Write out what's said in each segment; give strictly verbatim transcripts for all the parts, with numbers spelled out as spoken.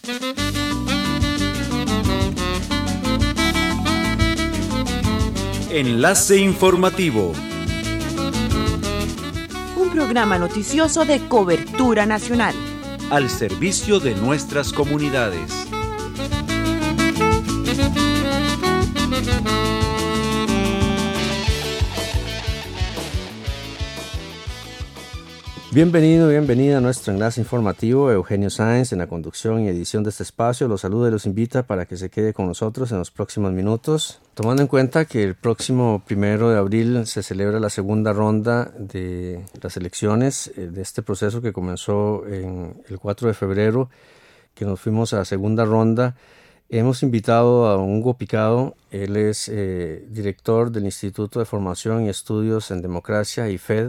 Enlace informativo. Un programa noticioso de cobertura nacional. Al servicio de nuestras comunidades. Bienvenido, bienvenida a nuestro enlace informativo. Eugenio Sáenz en la conducción y edición de este espacio. Los saluda y los invita para que se quede con nosotros en los próximos minutos. Tomando en cuenta que el próximo primero de abril se celebra la segunda ronda de las elecciones, eh, de este proceso que comenzó en el cuatro de febrero, que nos fuimos a la segunda ronda. Hemos invitado a Hugo Picado. Él es eh, director del Instituto de Formación y Estudios en Democracia, I F E D.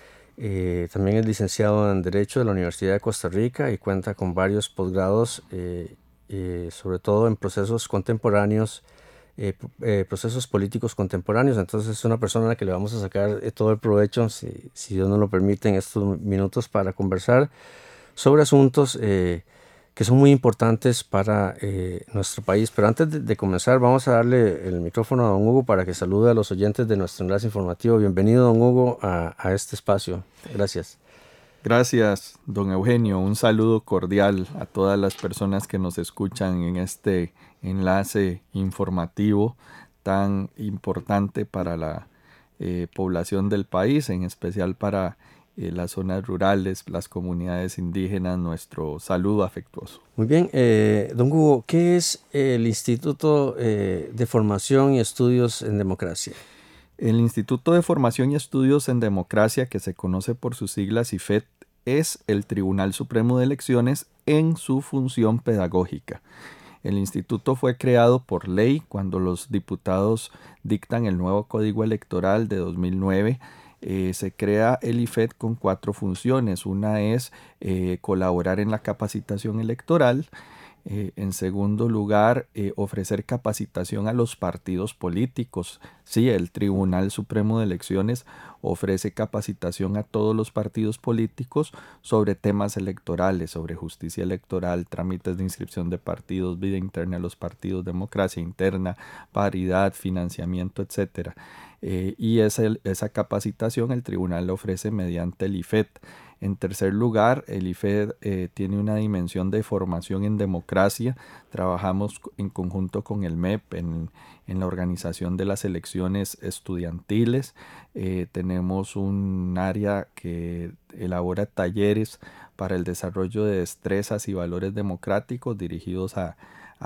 Eh, también es licenciado en Derecho de la Universidad de Costa Rica y cuenta con varios posgrados, eh, eh, sobre todo en procesos contemporáneos, eh, eh, procesos políticos contemporáneos. Entonces es una persona a la que le vamos a sacar eh, todo el provecho, si, si Dios nos lo permite, en estos minutos para conversar sobre asuntos eh, que son muy importantes para eh, nuestro país. Pero antes de, de comenzar, vamos a darle el micrófono a don Hugo para que salude a los oyentes de nuestro enlace informativo. Bienvenido, don Hugo, a, a este espacio. Gracias. Gracias, don Eugenio. Un saludo cordial a todas las personas que nos escuchan en este enlace informativo tan importante para la eh, población del país, en especial para Eh, las zonas rurales, las comunidades indígenas. Nuestro saludo afectuoso. Muy bien, eh, don Hugo, ¿qué es el Instituto eh, de Formación y Estudios en Democracia? El Instituto de Formación y Estudios en Democracia, que se conoce por sus siglas I F E D, es el Tribunal Supremo de Elecciones en su función pedagógica. El instituto fue creado por ley cuando los diputados dictan el nuevo Código Electoral de dos mil nueve. Eh, se crea el I F E D con cuatro funciones. Una es eh, colaborar en la capacitación electoral. Eh, en segundo lugar, eh, ofrecer capacitación a los partidos políticos. Sí, el Tribunal Supremo de Elecciones ofrece capacitación a todos los partidos políticos sobre temas electorales, sobre justicia electoral, trámites de inscripción de partidos, vida interna de los partidos, democracia interna, paridad, financiamiento, etcétera. Eh, y esa, esa capacitación el tribunal la ofrece mediante el I F E D. En tercer lugar, el I F E D eh, tiene una dimensión de formación en democracia. Trabajamos en conjunto con el M E P en, en la organización de las elecciones estudiantiles. Eh, tenemos un área que elabora talleres para el desarrollo de destrezas y valores democráticos dirigidos a,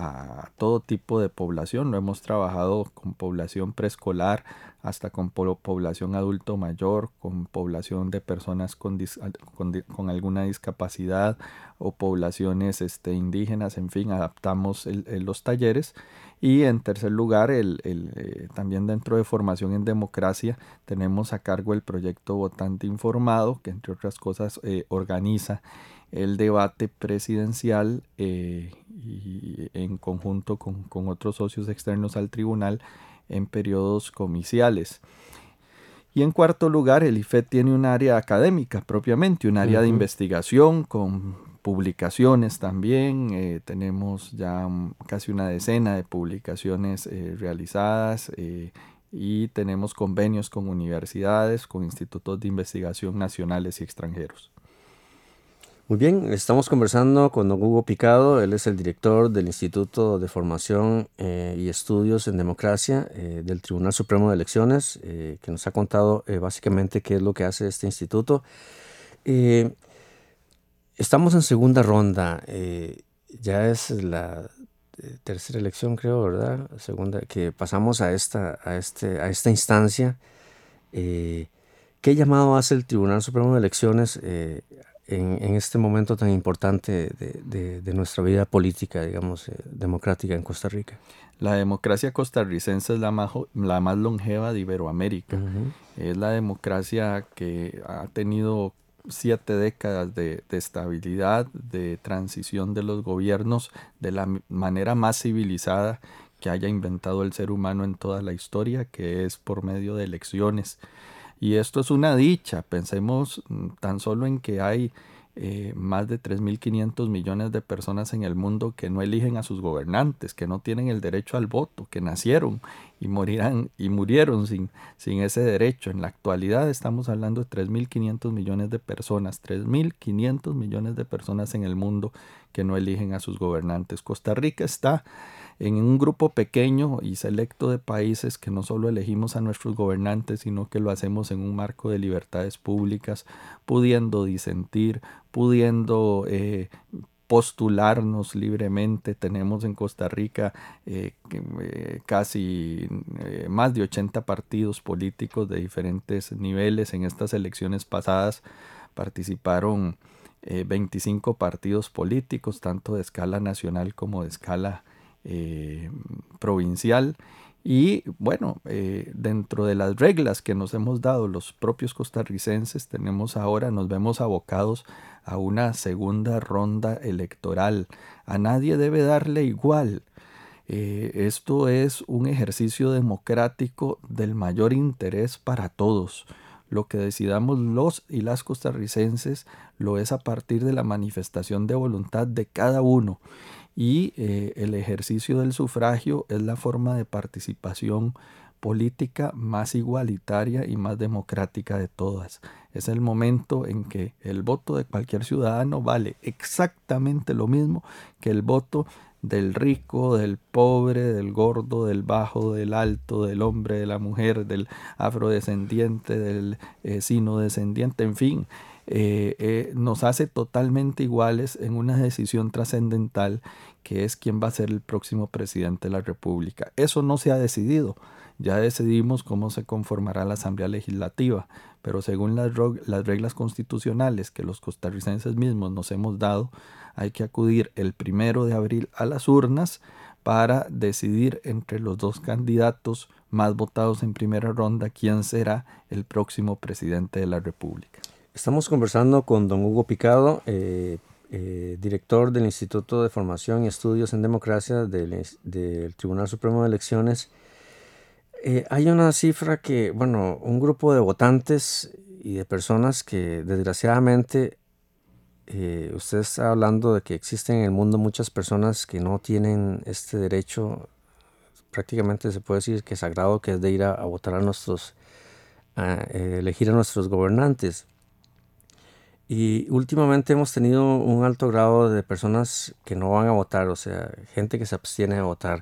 a todo tipo de población. Lo hemos trabajado con población preescolar hasta con población adulto mayor, con población de personas con, dis, con, con alguna discapacidad o poblaciones este, indígenas. En fin, adaptamos el, el, los talleres. Y en tercer lugar, el, el, eh, también dentro de formación en democracia tenemos a cargo el proyecto Votante Informado, que entre otras cosas eh, organiza el debate presidencial eh, y en conjunto con, con otros socios externos al tribunal en periodos comiciales. Y en cuarto lugar, el I F E D tiene un área académica propiamente, un área uh-huh. de investigación con publicaciones también. Eh, tenemos ya um, casi una decena de publicaciones eh, realizadas eh, y tenemos convenios con universidades, con institutos de investigación nacionales y extranjeros. Muy bien, estamos conversando con don Hugo Picado. Él es el director del Instituto de Formación eh, y Estudios en Democracia eh, del Tribunal Supremo de Elecciones, eh, que nos ha contado eh, básicamente qué es lo que hace este instituto. Eh, estamos en segunda ronda, eh, ya es la tercera elección, creo, ¿verdad? Segunda, que pasamos a esta, a este, a esta instancia. Eh, ¿Qué llamado hace el Tribunal Supremo de Elecciones eh, En, en este momento tan importante de, de, de nuestra vida política, digamos, eh, democrática en Costa Rica? La democracia costarricense es la más, la más longeva de Iberoamérica. Uh-huh. Es la democracia que ha tenido siete décadas de, de estabilidad, de transición de los gobiernos de la manera más civilizada que haya inventado el ser humano en toda la historia, que es por medio de elecciones. Y esto es una dicha. Pensemos tan solo en que hay eh, más de tres mil quinientos millones de personas en el mundo que no eligen a sus gobernantes, que no tienen el derecho al voto, que nacieron y morirán y murieron sin, sin ese derecho. En la actualidad estamos hablando de tres mil quinientos millones de personas, tres mil quinientos millones de personas en el mundo que no eligen a sus gobernantes. Costa Rica está en un grupo pequeño y selecto de países que no solo elegimos a nuestros gobernantes, sino que lo hacemos en un marco de libertades públicas, pudiendo disentir, pudiendo eh, postularnos libremente. Tenemos en Costa Rica eh, eh, casi eh, más de ochenta partidos políticos de diferentes niveles. En estas elecciones pasadas participaron eh, veinticinco partidos políticos, tanto de escala nacional como de escala Eh, provincial. Y bueno, eh, dentro de las reglas que nos hemos dado los propios costarricenses, tenemos ahora, nos vemos abocados a una segunda ronda electoral. A nadie debe darle igual. Eh, esto es un ejercicio democrático del mayor interés para todos. Lo que decidamos los y las costarricenses lo es a partir de la manifestación de voluntad de cada uno. Y eh, el ejercicio del sufragio es la forma de participación política más igualitaria y más democrática de todas. Es el momento en que el voto de cualquier ciudadano vale exactamente lo mismo que el voto del rico, del pobre, del gordo, del bajo, del alto, del hombre, de la mujer, del afrodescendiente, del eh, sinodescendiente, en fin. Eh, eh, nos hace totalmente iguales en una decisión trascendental que es quién va a ser el próximo presidente de la República. Eso no se ha decidido. Ya decidimos cómo se conformará la Asamblea Legislativa, pero según las, las reglas constitucionales que los costarricenses mismos nos hemos dado, hay que acudir el primero de abril a las urnas para decidir entre los dos candidatos más votados en primera ronda quién será el próximo presidente de la República. Estamos conversando con don Hugo Picado, eh, eh, director del Instituto de Formación y Estudios en Democracia del, del Tribunal Supremo de Elecciones. Eh, hay una cifra que, bueno, un grupo de votantes y de personas que desgraciadamente, eh, usted está hablando de que existen en el mundo muchas personas que no tienen este derecho, prácticamente se puede decir que es sagrado, que es de ir a, a votar a nuestros, a eh, elegir a nuestros gobernantes. Y últimamente hemos tenido un alto grado de personas que no van a votar, o sea, gente que se abstiene de votar.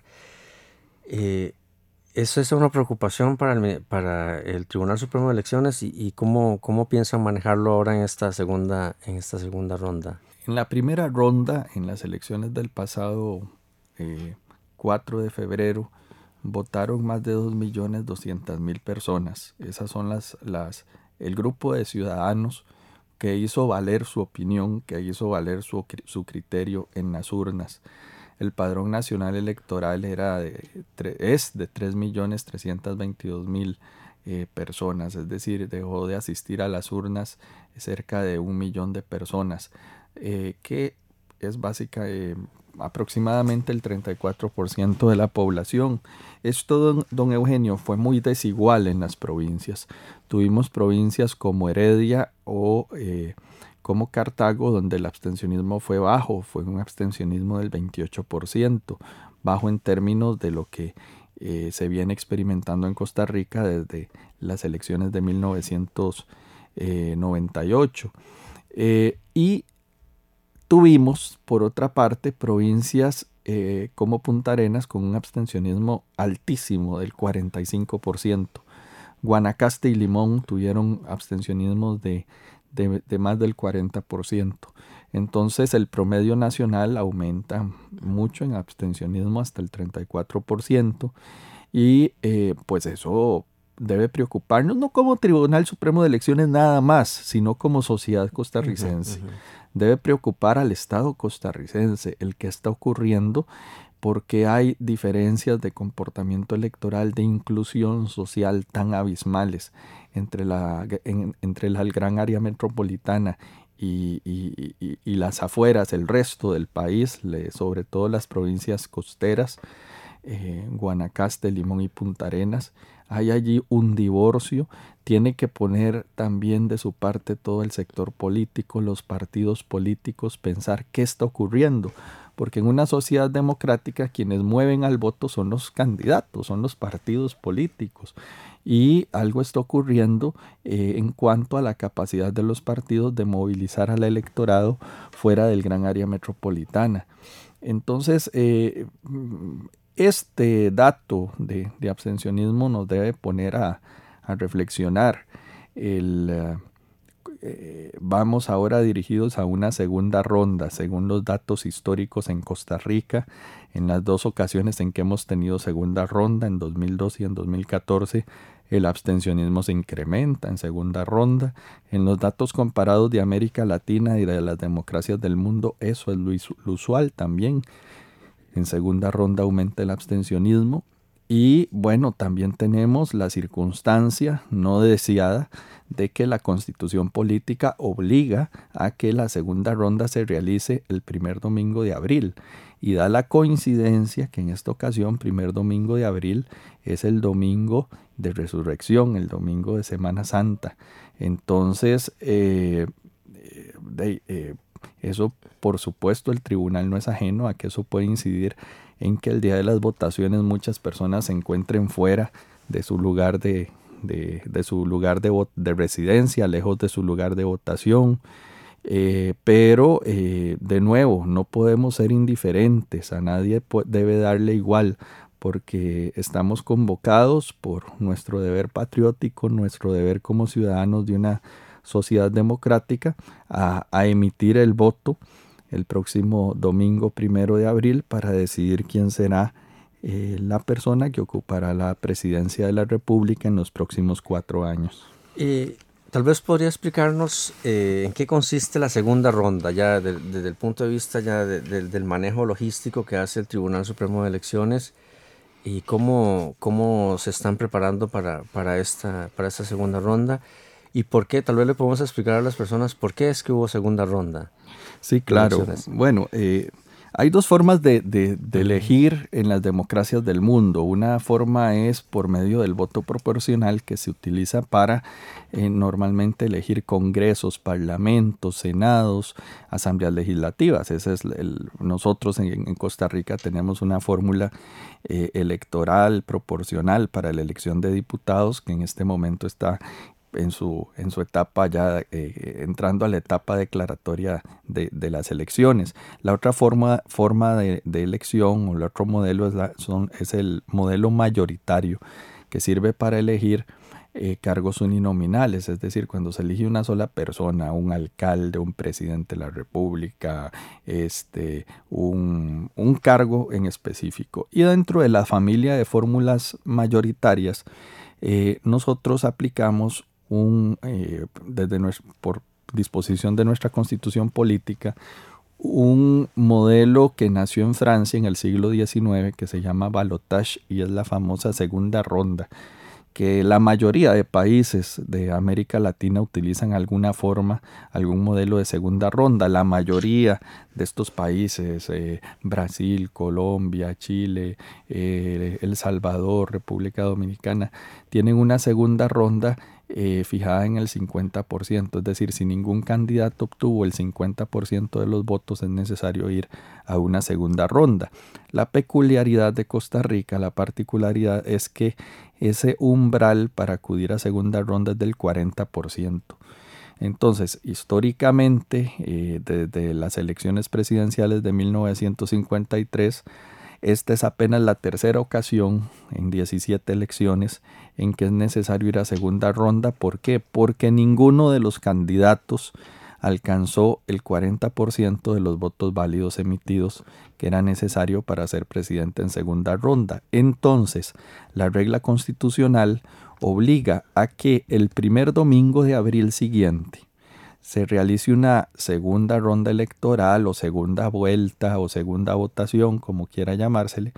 Eh, eso es una preocupación para el, para el Tribunal Supremo de Elecciones y, y cómo, cómo piensan manejarlo ahora en esta segunda, en esta segunda ronda. En la primera ronda, en las elecciones del pasado eh, cuatro de febrero, votaron más de dos millones doscientas mil personas. Esas son las, las, el grupo de ciudadanos que hizo valer su opinión, que hizo valer su, su criterio en las urnas. El padrón nacional electoral era de, es de tres millones trescientos veintidós mil eh, personas, es decir, dejó de asistir a las urnas cerca de un millón de personas, eh, que es básica, eh, aproximadamente el treinta y cuatro por ciento de la población. Esto, don, don Eugenio, fue muy desigual en las provincias. Tuvimos provincias como Heredia o eh, como Cartago, donde el abstencionismo fue bajo, fue un abstencionismo del veintiocho por ciento, bajo en términos de lo que eh, se viene experimentando en Costa Rica desde las elecciones de mil novecientos noventa y ocho. Eh, y tuvimos, por otra parte, provincias eh, como Punta Arenas con un abstencionismo altísimo del cuarenta y cinco por ciento. Guanacaste y Limón tuvieron abstencionismos de, de, de más del cuarenta por ciento. Entonces el promedio nacional aumenta mucho en abstencionismo hasta el treinta y cuatro por ciento y eh, pues eso debe preocuparnos, no como Tribunal Supremo de Elecciones nada más, sino como sociedad costarricense. Uh-huh, uh-huh. Debe preocupar al Estado costarricense el que está ocurriendo, porque hay diferencias de comportamiento electoral, de inclusión social tan abismales entre la, en, entre la gran área metropolitana y, y, y, y las afueras, el resto del país, le, sobre todo las provincias costeras, eh, Guanacaste, Limón y Punta Arenas. hay allí un divorcio. Tiene que poner también de su parte todo el sector político, los partidos políticos, pensar qué está ocurriendo. Porque en una sociedad democrática quienes mueven al voto son los candidatos, son los partidos políticos. Y algo está ocurriendo eh, en cuanto a la capacidad de los partidos de movilizar al electorado fuera del gran área metropolitana. Entonces, eh, este dato de, de abstencionismo nos debe poner a, a reflexionar. El, uh, eh, vamos ahora dirigidos a una segunda ronda, según los datos históricos en Costa Rica. En las dos ocasiones en que hemos tenido segunda ronda, en dos mil dos y en dos mil catorce, el abstencionismo se incrementa en segunda ronda. En los datos comparados de América Latina y de las democracias del mundo, eso es lo usual también. En segunda ronda aumenta el abstencionismo. Y bueno, también tenemos la circunstancia no deseada de que la Constitución política obliga a que la segunda ronda se realice el primer domingo de abril. Y da la coincidencia que en esta ocasión, primer domingo de abril, es el domingo de Resurrección, el domingo de Semana Santa. Entonces, eh, de, eh, eso por supuesto el tribunal no es ajeno a que eso puede incidir en que el día de las votaciones muchas personas se encuentren fuera de su lugar de, de, de, su lugar de, de residencia, lejos de su lugar de votación. Eh, pero eh, de nuevo, no podemos ser indiferentes, a nadie debe darle igual, porque estamos convocados por nuestro deber patriótico, nuestro deber como ciudadanos de una sociedad democrática a, a emitir el voto el próximo domingo primero de abril para decidir quién será eh, la persona que ocupará la presidencia de la República en los próximos cuatro años. Eh, tal vez podría explicarnos eh, en qué consiste la segunda ronda, ya de, desde el punto de vista ya de, de, del manejo logístico que hace el Tribunal Supremo de Elecciones y cómo, cómo se están preparando para, para, esta, para esta segunda ronda. ¿Y por qué? Tal vez le podemos explicar a las personas por qué es que hubo segunda ronda. Sí, claro. Bueno, eh, hay dos formas de, de, de elegir en las democracias del mundo. Una forma es por medio del voto proporcional, que se utiliza para eh, normalmente elegir congresos, parlamentos, senados, asambleas legislativas. Ese es el, nosotros en, en Costa Rica tenemos una fórmula eh, electoral proporcional para la elección de diputados que en este momento está en su, en su etapa ya eh, entrando a la etapa declaratoria de, de las elecciones. La otra forma, forma de, de elección o el otro modelo es, la, son, es el modelo mayoritario, que sirve para elegir eh, cargos uninominales, es decir, cuando se elige una sola persona, un alcalde, un presidente de la república, este, un, un cargo en específico. Y dentro de la familia de fórmulas mayoritarias, eh, nosotros aplicamos Un, eh, desde nuestro, por disposición de nuestra constitución política, un modelo que nació en Francia en el siglo diecinueve que se llama balotage y es la famosa segunda ronda, que la mayoría de países de América Latina utilizan alguna forma, algún modelo de segunda ronda. La mayoría de estos países, eh, Brasil, Colombia, Chile, eh, El Salvador, República Dominicana, tienen una segunda ronda Eh, fijada en el cincuenta por ciento, es decir, si ningún candidato obtuvo el cincuenta por ciento de los votos es necesario ir a una segunda ronda. La peculiaridad de Costa Rica, la particularidad es que ese umbral para acudir a segunda ronda es del cuarenta por ciento. Entonces, históricamente, eh, desde las elecciones presidenciales de mil novecientos cincuenta y tres, esta es apenas la tercera ocasión en diecisiete elecciones en que es necesario ir a segunda ronda. ¿Por qué? Porque ninguno de los candidatos alcanzó el cuarenta por ciento de los votos válidos emitidos que era necesario para ser presidente en segunda ronda. Entonces, la regla constitucional obliga a que el primer domingo de abril siguiente se realice una segunda ronda electoral o segunda vuelta o segunda votación, como quiera llamársele,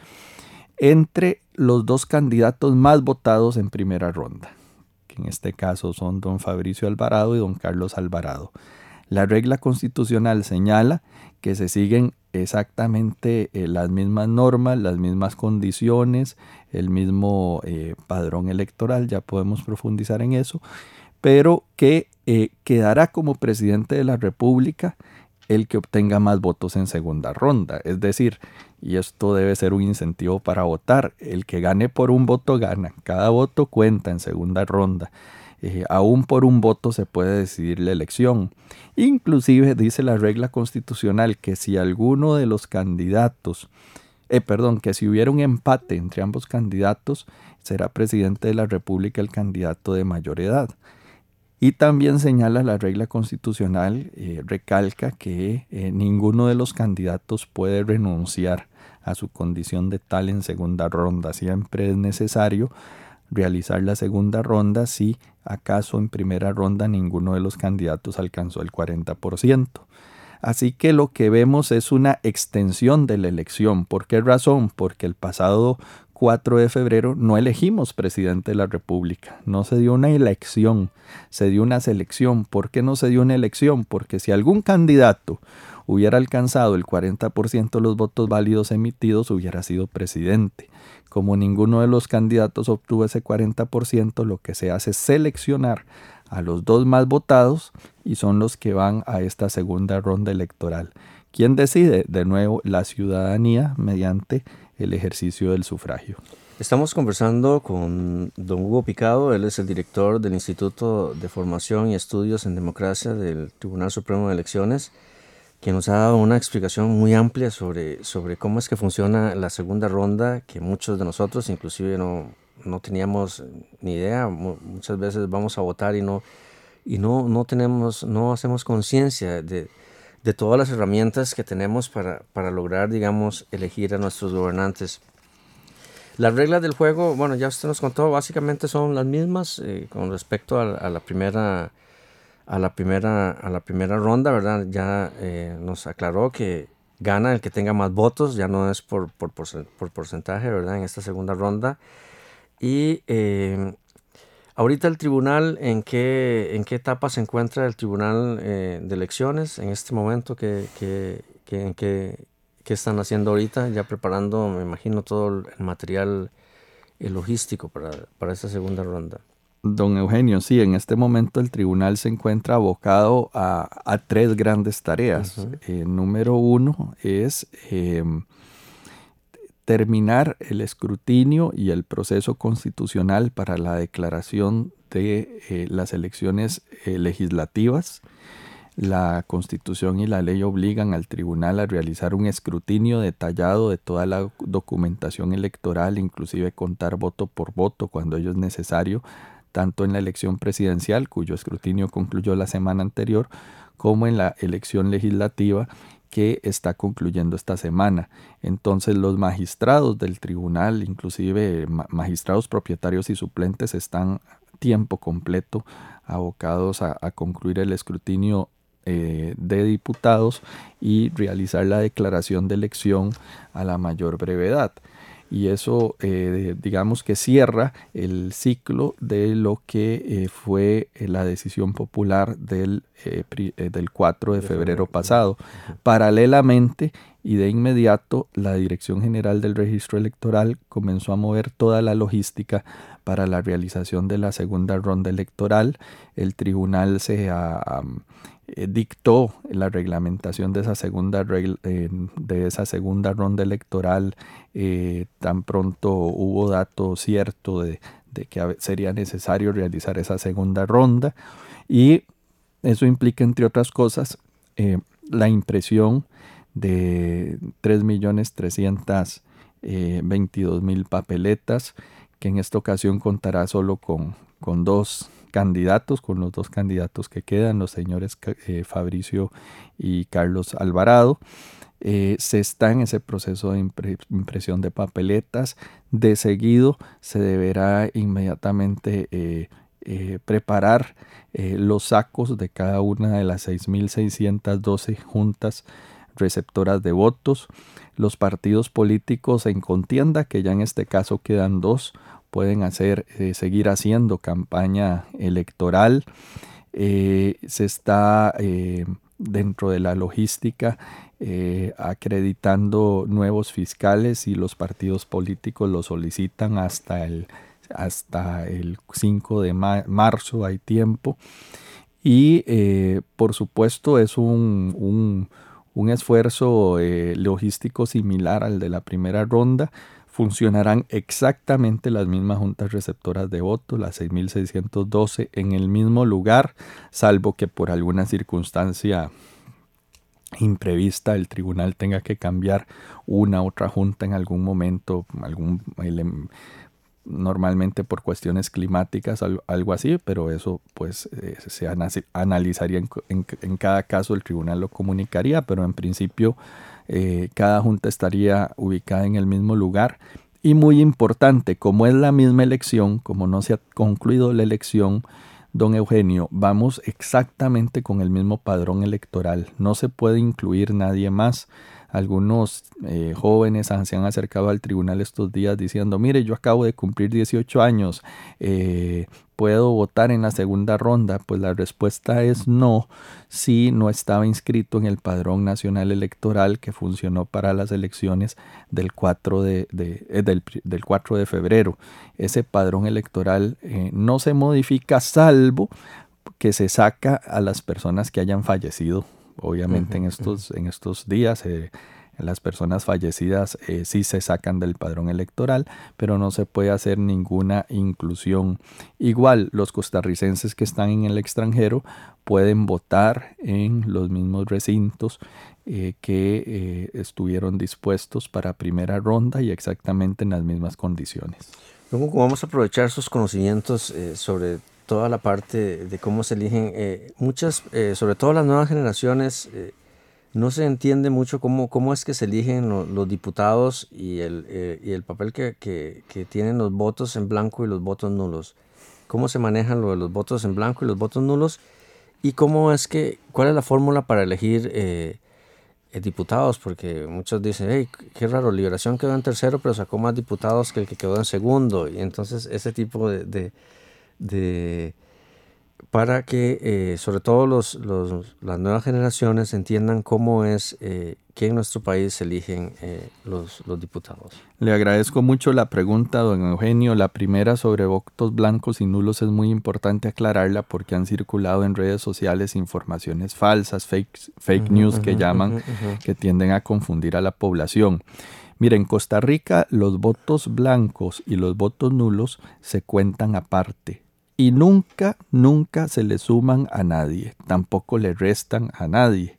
entre los dos candidatos más votados en primera ronda, que en este caso son don Fabricio Alvarado y don Carlos Alvarado. La regla constitucional señala que se siguen exactamente eh, las mismas normas, las mismas condiciones, el mismo eh, padrón electoral, ya podemos profundizar en eso, pero que eh, quedará como presidente de la República el que obtenga más votos en segunda ronda. Es decir, y esto debe ser un incentivo para votar, el que gane por un voto gana, cada voto cuenta en segunda ronda. Eh, aún por un voto se puede decidir la elección. Inclusive dice la regla constitucional que si alguno de los candidatos, eh, perdón, que si hubiera un empate entre ambos candidatos, será presidente de la República el candidato de mayor edad. Y también señala la regla constitucional, eh, recalca que eh, ninguno de los candidatos puede renunciar a su condición de tal en segunda ronda. Siempre es necesario realizar la segunda ronda si acaso en primera ronda ninguno de los candidatos alcanzó el cuarenta por ciento. Así que lo que vemos es una extensión de la elección. ¿Por qué razón? Porque el pasado cuatro de febrero no elegimos presidente de la República, no se dio una elección, se dio una selección. ¿Por qué no se dio una elección? Porque si algún candidato hubiera alcanzado el cuarenta por ciento de los votos válidos emitidos, hubiera sido presidente. Como ninguno de los candidatos obtuvo ese cuarenta por ciento, lo que se hace es seleccionar a los dos más votados y son los que van a esta segunda ronda electoral. ¿Quién decide? De nuevo, la ciudadanía mediante el ejercicio del sufragio. Estamos conversando con don Hugo Picado, él es el director del Instituto de Formación y Estudios en Democracia del Tribunal Supremo de Elecciones, que nos ha dado una explicación muy amplia sobre, sobre cómo es que funciona la segunda ronda, que muchos de nosotros inclusive no, no teníamos ni idea. Muchas veces vamos a votar y no, y no, no, tenemos, no hacemos conciencia de, de todas las herramientas que tenemos para, para lograr, digamos, elegir a nuestros gobernantes. Las reglas del juego, bueno, ya usted nos contó, básicamente son las mismas eh, con respecto a, a la primera... A la primera, a la primera ronda, ¿verdad? Ya eh, nos aclaró que gana el que tenga más votos, ya no es por, por, por, por porcentaje, ¿verdad? En esta segunda ronda. Y eh, ahorita el tribunal, ¿en qué, en qué etapa se encuentra el tribunal eh, de elecciones en este momento? ¿Qué, qué, qué, en qué, qué están haciendo ahorita? Ya preparando, me imagino, todo el material el logístico para, para esta segunda ronda. Don Eugenio, sí, en este momento el tribunal se encuentra abocado a, a tres grandes tareas. Uh-huh. Eh, número uno es eh, terminar el escrutinio y el proceso constitucional para la declaración de eh, las elecciones eh, legislativas. La Constitución y la ley obligan al tribunal a realizar un escrutinio detallado de toda la documentación electoral, inclusive contar voto por voto cuando ello es necesario, tanto en la elección presidencial, cuyo escrutinio concluyó la semana anterior, como en la elección legislativa que está concluyendo esta semana. Entonces los magistrados del tribunal, inclusive magistrados propietarios y suplentes, están tiempo completo abocados a, a concluir el escrutinio eh, de diputados y realizar la declaración de elección a la mayor brevedad. Y eso, eh, digamos que cierra el ciclo de lo que eh, fue eh, la decisión popular del, eh, pri, eh, del cuatro de febrero pasado. Paralelamente y de inmediato, la Dirección General del Registro Electoral comenzó a mover toda la logística para la realización de la segunda ronda electoral. El tribunal se ha... Um, Eh, dictó la reglamentación de esa segunda, regla, eh, de esa segunda ronda electoral eh, tan pronto hubo dato cierto de, de que sería necesario realizar esa segunda ronda, y eso implica, entre otras cosas, eh, la impresión de tres millones trescientos veintidós mil papeletas, que en esta ocasión contará solo con, con dos candidatos, con los dos candidatos que quedan, los señores eh, Fabricio y Carlos Alvarado. Eh, se está en ese proceso de impre- impresión de papeletas. De seguido se deberá inmediatamente eh, eh, preparar eh, los sacos de cada una de las seis mil seiscientas doce juntas receptoras de votos. Los partidos políticos en contienda, que ya en este caso quedan dos, pueden hacer, eh, seguir haciendo campaña electoral. eh, se está eh, dentro de la logística eh, acreditando nuevos fiscales y los partidos políticos lo solicitan hasta el, hasta el cinco de marzo, hay tiempo. Y eh, por supuesto es un, un, un esfuerzo eh, logístico similar al de la primera ronda. Funcionarán exactamente las mismas juntas receptoras de votos, las seis mil seiscientos doce, en el mismo lugar, salvo que por alguna circunstancia imprevista el tribunal tenga que cambiar una u otra junta en algún momento, algún normalmente por cuestiones climáticas, algo así, pero eso pues eh, se analizaría en, en, en cada caso, el tribunal lo comunicaría, pero en principio eh, cada junta estaría ubicada en el mismo lugar. Y muy importante, como es la misma elección, como no se ha concluido la elección, don Eugenio, vamos exactamente con el mismo padrón electoral, no se puede incluir nadie más. Algunos eh, jóvenes se han acercado al tribunal estos días diciendo, mire, yo acabo de cumplir dieciocho años, eh, ¿puedo votar en la segunda ronda? Pues la respuesta es no, si no estaba inscrito en el Padrón Nacional Electoral que funcionó para las elecciones del cuatro de, de, eh, del, del cuatro de febrero. Ese padrón electoral eh, no se modifica salvo que se saca a las personas que hayan fallecido. Obviamente uh-huh, en, estos, uh-huh. en estos días eh, las personas fallecidas eh, sí se sacan del padrón electoral, pero no se puede hacer ninguna inclusión. Igual los costarricenses que están en el extranjero pueden votar en los mismos recintos eh, que eh, estuvieron dispuestos para primera ronda y exactamente en las mismas condiciones. Luego vamos a aprovechar sus conocimientos eh, sobre toda la parte de cómo se eligen. Eh, muchas, eh, sobre todo las nuevas generaciones, eh, no se entiende mucho cómo, cómo es que se eligen lo, los diputados y el, eh, y el papel que, que, que tienen los votos en blanco y los votos nulos. Cómo se manejan lo de los votos en blanco y los votos nulos y cómo es que, cuál es la fórmula para elegir eh, eh, diputados, porque muchos dicen, hey, qué raro, Liberación quedó en tercero, pero sacó más diputados que el que quedó en segundo. Y entonces ese tipo de... de De, para que eh, sobre todo los, los, las nuevas generaciones entiendan cómo es eh, que en nuestro país se eligen eh, los, los diputados. Le agradezco mucho la pregunta, don Eugenio. La primera sobre votos blancos y nulos es muy importante aclararla porque han circulado en redes sociales informaciones falsas, fake, fake uh-huh, news uh-huh, que llaman, uh-huh, uh-huh. que tienden a confundir a la población. Mira, en Costa Rica los votos blancos y los votos nulos se cuentan aparte. Y nunca, nunca se le suman a nadie, tampoco le restan a nadie.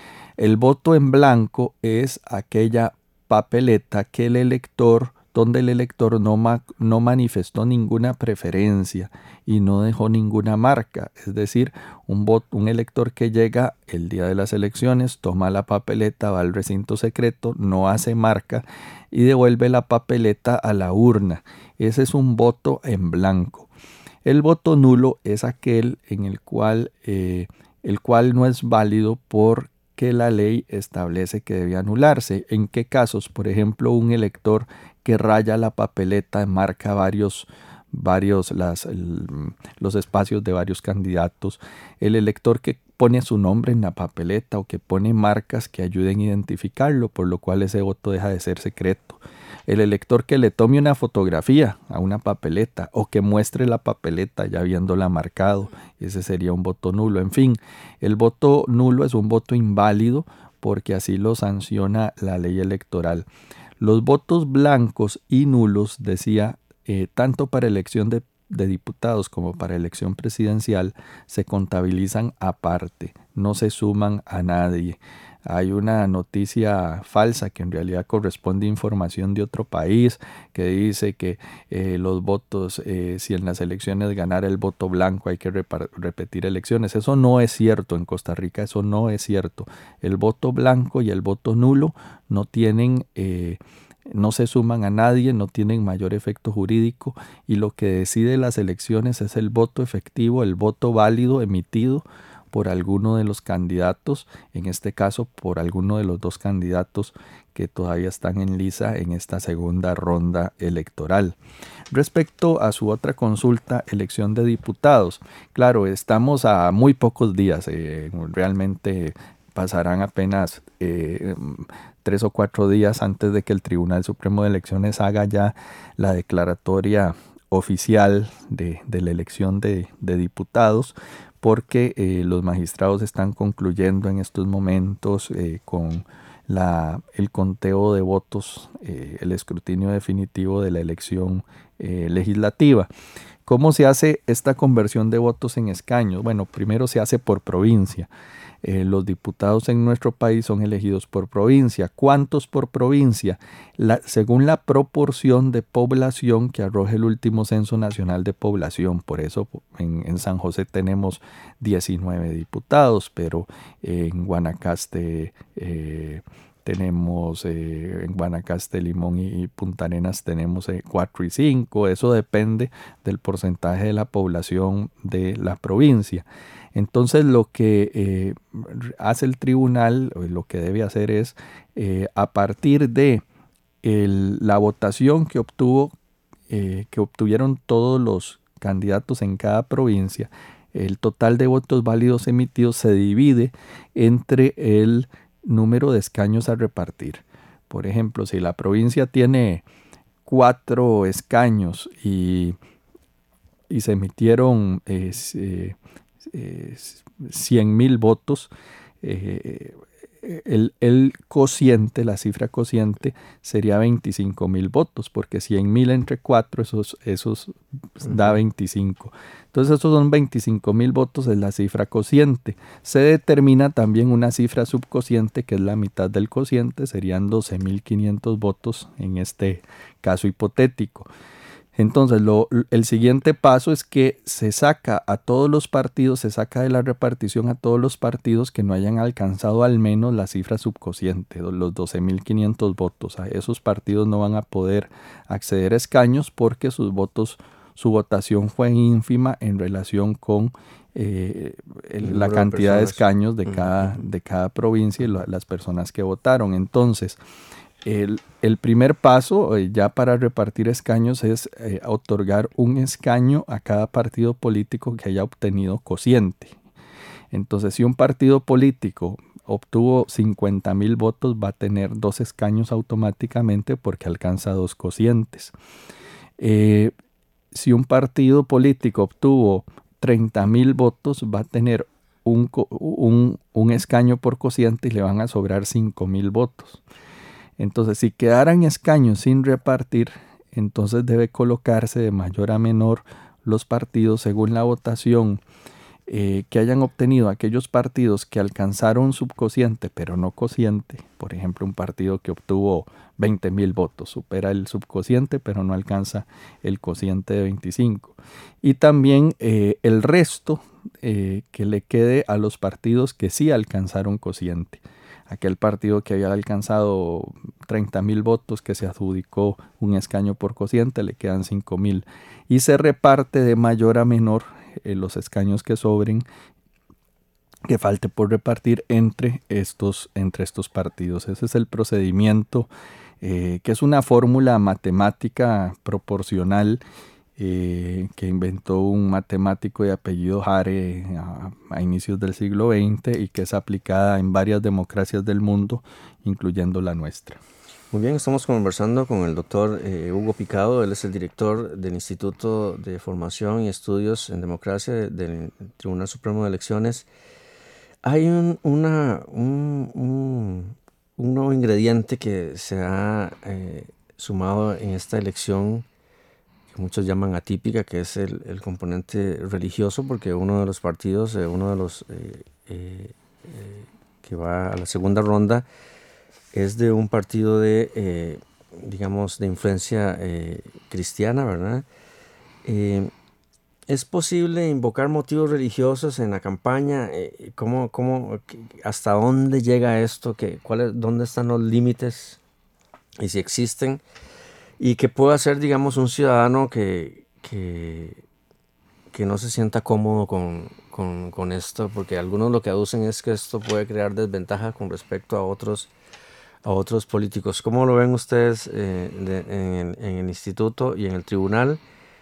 El voto en blanco es aquella papeleta que el elector, donde el elector no, ma, no manifestó ninguna preferencia y no dejó ninguna marca. Es decir, un, voto, un elector que llega el día de las elecciones, toma la papeleta, va al recinto secreto, no hace marca y devuelve la papeleta a la urna. Ese es un voto en blanco. El voto nulo es aquel en el cual, eh, el cual no es válido porque la ley establece que debe anularse. ¿En qué casos? Por ejemplo, un elector que raya la papeleta, marca varios, varios las, el, los espacios de varios candidatos. El elector que pone su nombre en la papeleta o que pone marcas que ayuden a identificarlo, por lo cual ese voto deja de ser secreto. El elector que le tome una fotografía a una papeleta o que muestre la papeleta ya habiéndola marcado, ese sería un voto nulo. En fin, el voto nulo es un voto inválido porque así lo sanciona la ley electoral. Los votos blancos y nulos, decía, eh, tanto para elección de, de diputados como para elección presidencial, se contabilizan aparte, no se suman a nadie. Hay una noticia falsa que en realidad corresponde a información de otro país que dice que eh, los votos, eh, si en las elecciones ganara el voto blanco hay que repar- repetir elecciones. Eso no es cierto en Costa Rica, eso no es cierto. El voto blanco y el voto nulo no tienen... Eh, no se suman a nadie, no tienen mayor efecto jurídico y lo que decide las elecciones es el voto efectivo, el voto válido emitido por alguno de los candidatos, en este caso por alguno de los dos candidatos que todavía están en liza en esta segunda ronda electoral. Respecto a su otra consulta, elección de diputados, claro, estamos a muy pocos días, eh, realmente pasarán apenas eh, tres o cuatro días antes de que el Tribunal Supremo de Elecciones haga ya la declaratoria oficial de, de la elección de, de diputados, porque eh, los magistrados están concluyendo en estos momentos eh, con la, el conteo de votos, eh, el escrutinio definitivo de la elección eh, legislativa. ¿Cómo se hace esta conversión de votos en escaños? Bueno, primero se hace por provincia. Eh, los diputados en nuestro país son elegidos por provincia. ¿Cuántos por provincia? La, según la proporción de población que arroja el último Censo Nacional de Población. Por eso en, en San José tenemos diecinueve diputados, pero eh, en Guanacaste eh, tenemos, eh, en Guanacaste, Limón y, y Punta Arenas tenemos eh, cuatro y cinco. Eso depende del porcentaje de la población de la provincia. Entonces lo que eh, hace el tribunal, lo que debe hacer es, eh, a partir de el, la votación que obtuvo, eh, que obtuvieron todos los candidatos en cada provincia, el total de votos válidos emitidos se divide entre el número de escaños a repartir. Por ejemplo, si la provincia tiene cuatro escaños y, y se emitieron eh, eh, Eh, cien mil votos, eh, el, el cociente, la cifra cociente sería veinticinco mil votos, porque cien mil entre cuatro, esos, esos uh-huh. da veinticinco. Entonces esos son veinticinco mil votos, es la cifra cociente. Se determina también una cifra subcociente, que es la mitad del cociente, serían doce mil quinientos votos en este caso hipotético. Entonces, lo, el siguiente paso es que se saca a todos los partidos, se saca de la repartición a todos los partidos que no hayan alcanzado al menos la cifra subcociente, los doce mil quinientos votos. A esos partidos no van a poder acceder a escaños porque sus votos, su votación fue ínfima en relación con eh, el, la cantidad de, de escaños de cada, de cada provincia y lo, las personas que votaron. Entonces, El, el primer paso eh, ya para repartir escaños es eh, otorgar un escaño a cada partido político que haya obtenido cociente. Entonces, si un partido político obtuvo cincuenta mil votos, va a tener dos escaños automáticamente porque alcanza dos cocientes. Eh, si un partido político obtuvo treinta mil votos, va a tener un, un, un escaño por cociente y le van a sobrar cinco mil votos. Entonces, si quedaran escaños sin repartir, entonces debe colocarse de mayor a menor los partidos según la votación eh, que hayan obtenido aquellos partidos que alcanzaron subcociente pero no cociente. Por ejemplo, un partido que obtuvo veinte mil votos, supera el subcociente pero no alcanza el cociente de veinticinco. Y también eh, el resto eh, que le quede a los partidos que sí alcanzaron cociente. Aquel partido que había alcanzado treinta mil votos, que se adjudicó un escaño por cociente, le quedan cinco mil. Y se reparte de mayor a menor eh, los escaños que sobren, que falte por repartir entre estos, entre estos partidos. Ese es el procedimiento, eh, que es una fórmula matemática proporcional Eh, que inventó un matemático de apellido Hare a, a inicios del siglo veinte y que es aplicada en varias democracias del mundo, incluyendo la nuestra. Muy bien, estamos conversando con el doctor eh, Hugo Picado. Él es el director del Instituto de Formación y Estudios en Democracia del Tribunal Supremo de Elecciones. Hay un, una, un, un, un nuevo ingrediente que se ha eh, sumado en esta elección, que muchos llaman atípica, que es el, el componente religioso, porque uno de los partidos, eh, uno de los eh, eh, eh, que va a la segunda ronda, es de un partido de, eh, digamos, de influencia eh, cristiana, ¿verdad? Eh, ¿Es posible invocar motivos religiosos en la campaña? Eh, ¿cómo, cómo, ¿Hasta dónde llega esto? ¿Qué, cuál es, ¿Dónde están los límites? Y si existen. Y que pueda ser, digamos, un ciudadano que, que, que no se sienta cómodo con, con, con esto, porque algunos lo que aducen es que esto puede crear desventaja con respecto a otros, a otros políticos. ¿Cómo lo ven ustedes eh, de, en, el, en el instituto y en el tribunal?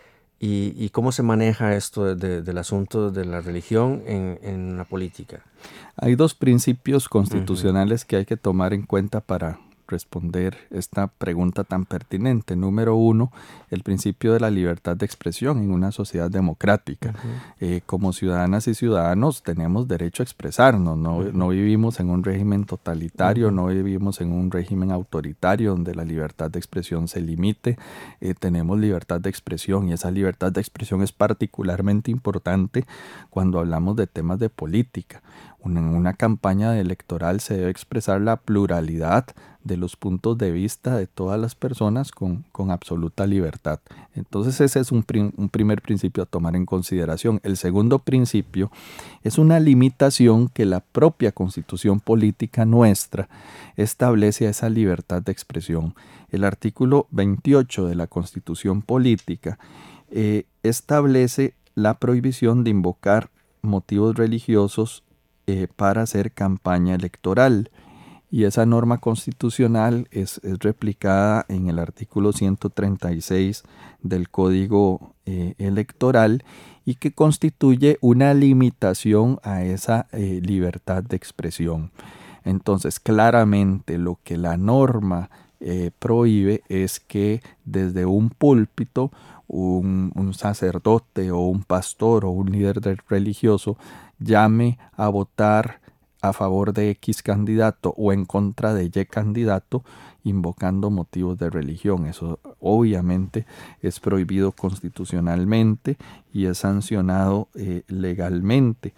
¿Y, y cómo se maneja esto de, de, del asunto de la religión en, en la política? Hay dos principios constitucionales uh-huh. que hay que tomar en cuenta para responder esta pregunta tan pertinente. Número uno, el principio de la libertad de expresión en una sociedad democrática. Uh-huh. Eh, como ciudadanas y ciudadanos tenemos derecho a expresarnos, no, uh-huh. no vivimos en un régimen totalitario, uh-huh. no vivimos en un régimen autoritario donde la libertad de expresión se limite. Eh, tenemos libertad de expresión y esa libertad de expresión es particularmente importante cuando hablamos de temas de política. En una campaña electoral se debe expresar la pluralidad de los puntos de vista de todas las personas con, con absoluta libertad. Entonces ese es un, prim, un primer principio a tomar en consideración. El segundo principio es una limitación que la propia Constitución política nuestra establece a esa libertad de expresión. El artículo veintiocho de la Constitución política eh, establece la prohibición de invocar motivos religiosos Eh, para hacer campaña electoral, y esa norma constitucional es, es replicada en el artículo ciento treinta y seis del Código eh, Electoral y que constituye una limitación a esa eh, libertad de expresión. Entonces, claramente lo que la norma eh, prohíbe es que desde un púlpito un, un sacerdote o un pastor o un líder religioso llame a votar a favor de X candidato o en contra de Y candidato invocando motivos de religión. Eso obviamente es prohibido constitucionalmente y es sancionado eh, legalmente.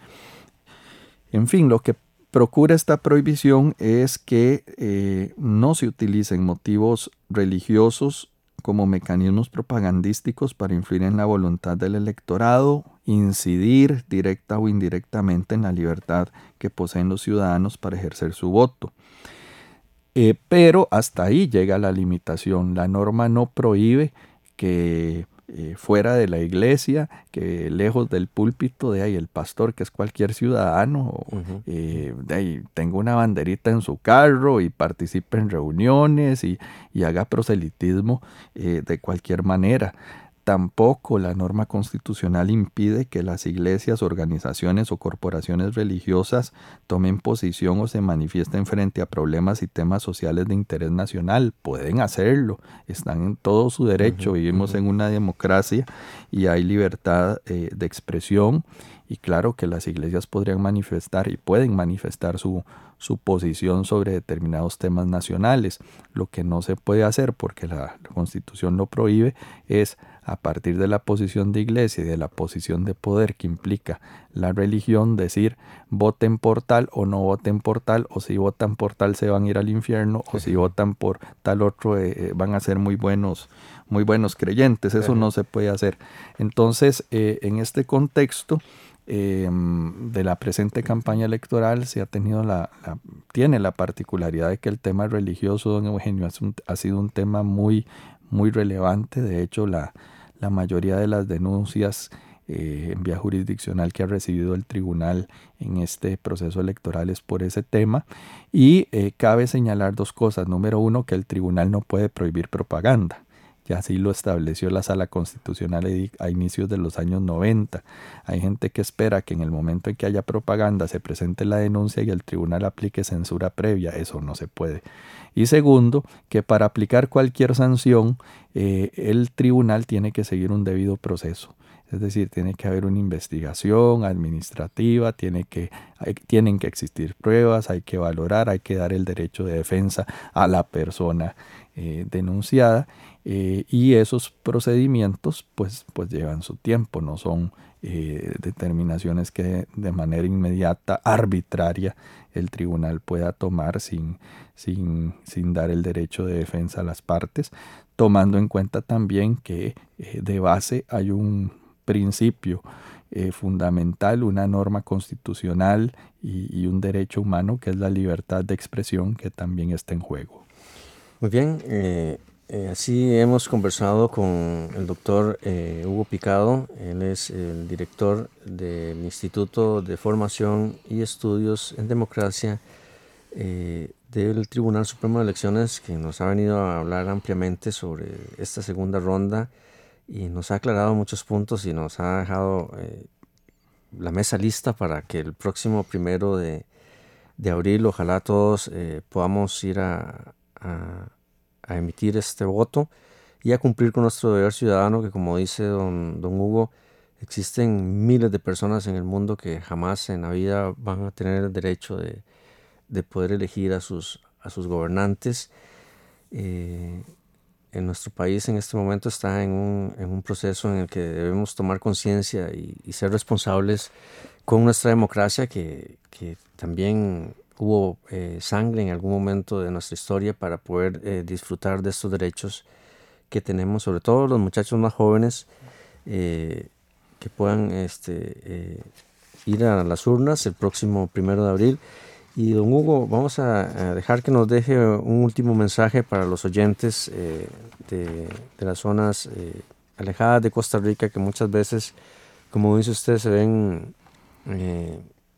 En fin, lo que procura esta prohibición es que eh, no se utilicen motivos religiosos como mecanismos propagandísticos para influir en la voluntad del electorado, incidir directa o indirectamente en la libertad que poseen los ciudadanos para ejercer su voto. Eh, pero hasta ahí llega la limitación. La norma no prohíbe que eh, fuera de la iglesia, que lejos del púlpito de ahí el pastor, que es cualquier ciudadano, uh-huh. eh, de ahí tenga una banderita en su carro y participe en reuniones y, y haga proselitismo eh, de cualquier manera. Tampoco la norma constitucional impide que las iglesias, organizaciones o corporaciones religiosas tomen posición o se manifiesten frente a problemas y temas sociales de interés nacional. Pueden hacerlo, están en todo su derecho, uh-huh, vivimos uh-huh. en una democracia y hay libertad eh, de expresión, y claro que las iglesias podrían manifestar y pueden manifestar su, su posición sobre determinados temas nacionales. Lo que no se puede hacer, porque la, la Constitución lo prohíbe, es a partir de la posición de iglesia y de la posición de poder que implica la religión, decir voten por tal o no voten por tal, o si votan por tal se van a ir al infierno, o si votan por tal otro eh, van a ser muy buenos, muy buenos creyentes. Eso no se puede hacer. Entonces, eh, en este contexto eh, de la presente campaña electoral se ha tenido la, la, tiene la particularidad de que el tema religioso, don Eugenio, es un, ha sido un tema muy, muy relevante. De hecho, la, la mayoría de las denuncias eh, en vía jurisdiccional que ha recibido el tribunal en este proceso electoral es por ese tema. Y eh, cabe señalar dos cosas. Número uno, que el tribunal no puede prohibir propaganda. Y así lo estableció la Sala Constitucional a inicios de los años noventa. Hay gente que espera que en el momento en que haya propaganda se presente la denuncia y el tribunal aplique censura previa. Eso no se puede. Y segundo, que para aplicar cualquier sanción, eh, el tribunal tiene que seguir un debido proceso. Es decir, tiene que haber una investigación administrativa, tiene que, hay, tienen que existir pruebas, hay que valorar, hay que dar el derecho de defensa a la persona eh, denunciada. Eh, y esos procedimientos pues, pues llevan su tiempo, no son eh, determinaciones que de manera inmediata, arbitraria, el tribunal pueda tomar sin, sin, sin dar el derecho de defensa a las partes, tomando en cuenta también que eh, de base hay un principio eh, fundamental, una norma constitucional y, y un derecho humano que es la libertad de expresión, que también está en juego. Muy bien, eh... Eh, así hemos conversado con el doctor eh, Hugo Picado. Él es el director del Instituto de Formación y Estudios en Democracia eh, del Tribunal Supremo de Elecciones, que nos ha venido a hablar ampliamente sobre esta segunda ronda y nos ha aclarado muchos puntos y nos ha dejado eh, la mesa lista para que el próximo primero de, de abril ojalá todos eh, podamos ir a, a a emitir este voto y a cumplir con nuestro deber ciudadano, que como dice don, don Hugo, existen miles de personas en el mundo que jamás en la vida van a tener el derecho de, de poder elegir a sus, a sus gobernantes. Eh, en nuestro país en este momento está en un, en un proceso en el que debemos tomar conciencia y, y ser responsables con nuestra democracia, que, que también hubo eh, sangre en algún momento de nuestra historia para poder eh, disfrutar de estos derechos que tenemos, sobre todo los muchachos más jóvenes, eh, que puedan este, eh, ir a las urnas el próximo primero de abril. Y don Hugo, vamos a, a dejar que nos deje un último mensaje para los oyentes eh, de, de las zonas eh, alejadas de Costa Rica, que muchas veces, como dice usted, se ven eh,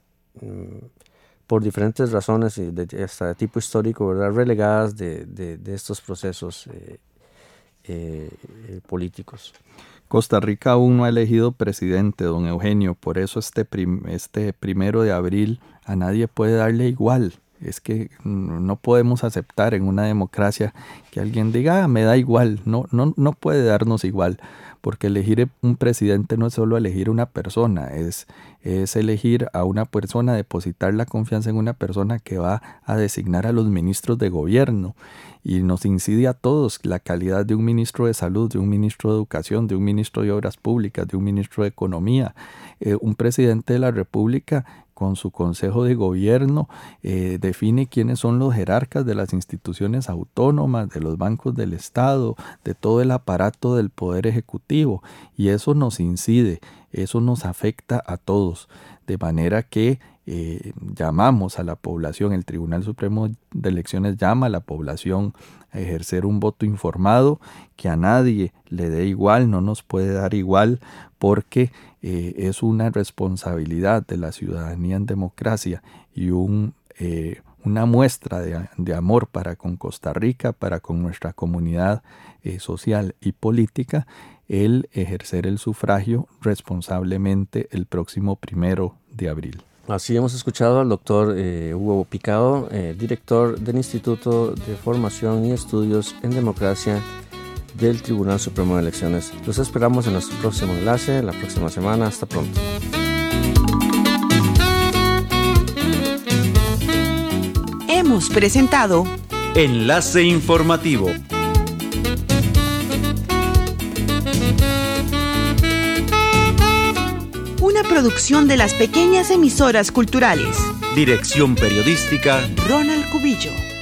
por diferentes razones y de, hasta de tipo histórico, ¿verdad?, relegadas de, de, de estos procesos eh, eh, políticos. Costa Rica aún no ha elegido presidente, don Eugenio, por eso este, prim, este primero de abril a nadie puede darle igual. Es que no podemos aceptar en una democracia que alguien diga, ah, me da igual. No, no, no puede darnos igual, porque elegir un presidente no es solo elegir una persona, es, es elegir a una persona, depositar la confianza en una persona que va a designar a los ministros de gobierno. Y nos incide a todos la calidad de un ministro de salud, de un ministro de educación, de un ministro de obras públicas, de un ministro de economía. Eh, un presidente de la República, con su consejo de gobierno, eh, define quiénes son los jerarcas de las instituciones autónomas, de los bancos del Estado, de todo el aparato del Poder Ejecutivo, y eso nos incide, eso nos afecta a todos, de manera que eh, llamamos a la población, el Tribunal Supremo de Elecciones llama a la población a ejercer un voto informado, que a nadie le dé igual, no nos puede dar igual, porque eh, es una responsabilidad de la ciudadanía en democracia y un, eh, una muestra de, de amor para con Costa Rica, para con nuestra comunidad eh, social y política, el ejercer el sufragio responsablemente el próximo primero de abril. Así hemos escuchado al doctor eh, Hugo Picado, eh, director del Instituto de Formación y Estudios en Democracia del Tribunal Supremo de Elecciones. Los esperamos en nuestro próximo enlace, la próxima semana. Hasta pronto. Hemos presentado Enlace Informativo. Una producción de las pequeñas emisoras culturales. Dirección periodística Ronald Cubillo.